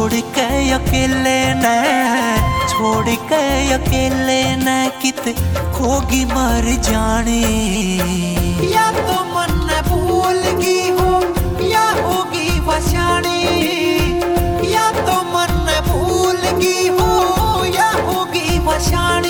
छोड़ के अकेले न, छोड़ के अकेले न कित खोगी मर जाने। या तो मन भूलगी हो या होगी वशानी, या तो मन भूलगी हो या होगी वशानी।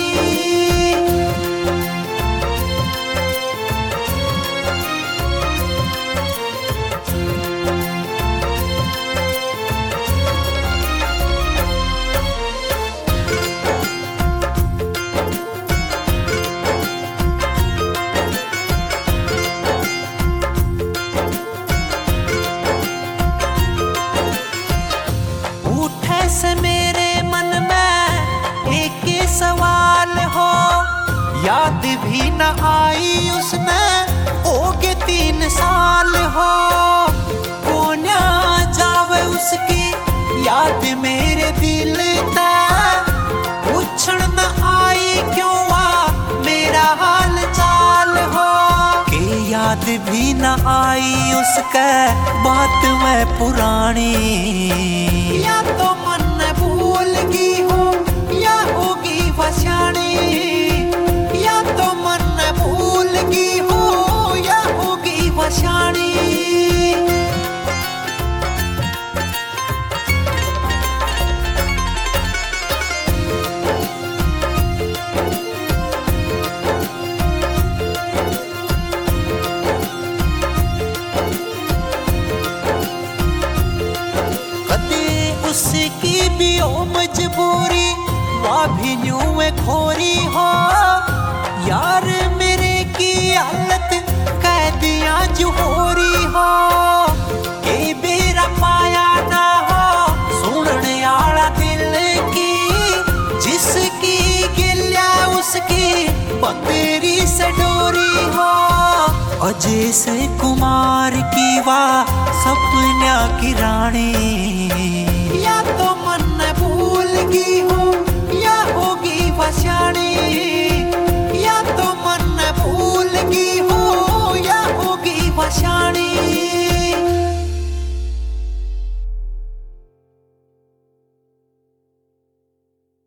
से मेरे मन में एक सवाल हो, याद भी न आई उसने ओगे 3 साल हो। कौन जावे उसकी याद मेरे दिल तक, पूछण न आई क्यों मेरा हाल चाल हो। के याद भी न आई उसके बात में पुरानी। या तो मन भूलगी हो या होगी वशानी, या तो मन भूलगी हो या होगी वशानी। उसकी भी हो मजबूरी, वह भी न्यू खोरी हो। यार मेरे की हालत कैदियां जोहरी हो। के बेरा पाया ना हो सुनने आला दिल की, जिसकी गिल्या उसकी बतेरी से डोरी हो। अजय से कुमार की वाह सपना की रानी। या तो मन भूलगी हो या होगी वशानी,